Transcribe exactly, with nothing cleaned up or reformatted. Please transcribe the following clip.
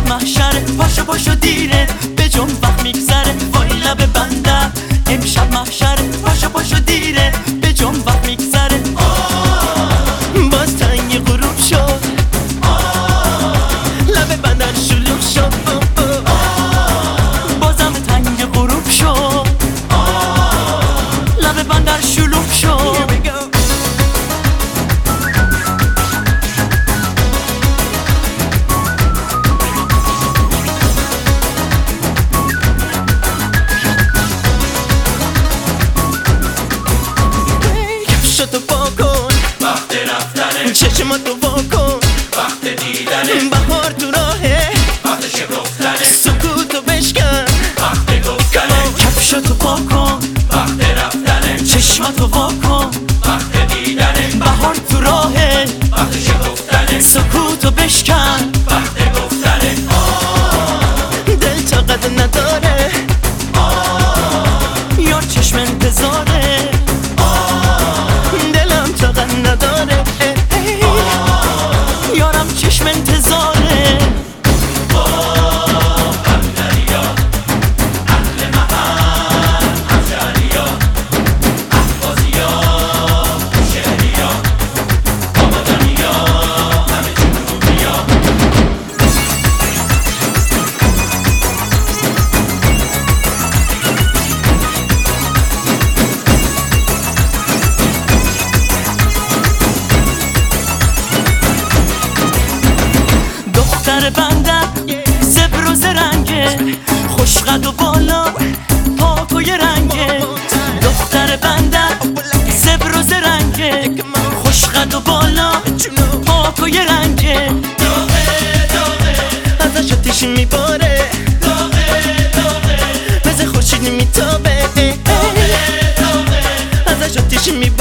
محشره، پاشو پاشو دیره به جون وقت میگذره، وای لب بندر امشب محشره، پاشو پاشو دیره به جون وقت میگذره. باز تنگی غروب شد، لب بندر شلوغ شد، بازم تنگی غروب شد، لب بندر شلوغ شد. کفشتو پا کن، وقت رفتنه. چشماتو وا کن، وقت دیدنه. بهار تو راهه، وقت شکفتنه. سکوتو بشکن، وقت گفتنه. کفشتو پا کن، وقت رفتنه. چشماتو وا کن، وقت دیدنه. بهار تو راهه، وقت شکفتنه. سکوتو بشکن، وقت گفتنه. دل طاقت نداره، یار چشم انتظاره، دلم طاقت نداره، یارم چشم انتظاره. بندریا، اهل محل، افشاریا، احوازیا، شهریا، آبادانیا، همه جنوبیا. دختر بندر زبر و زرنگه، خوشقد و بالا پاک و یه رنگه. دختر بندر زبر و زرنگه، خوشقد و بالا پاک و یه رنگه. ازش آتیش میباره، مثل خورشید میتابه، ازش آتیش میباره.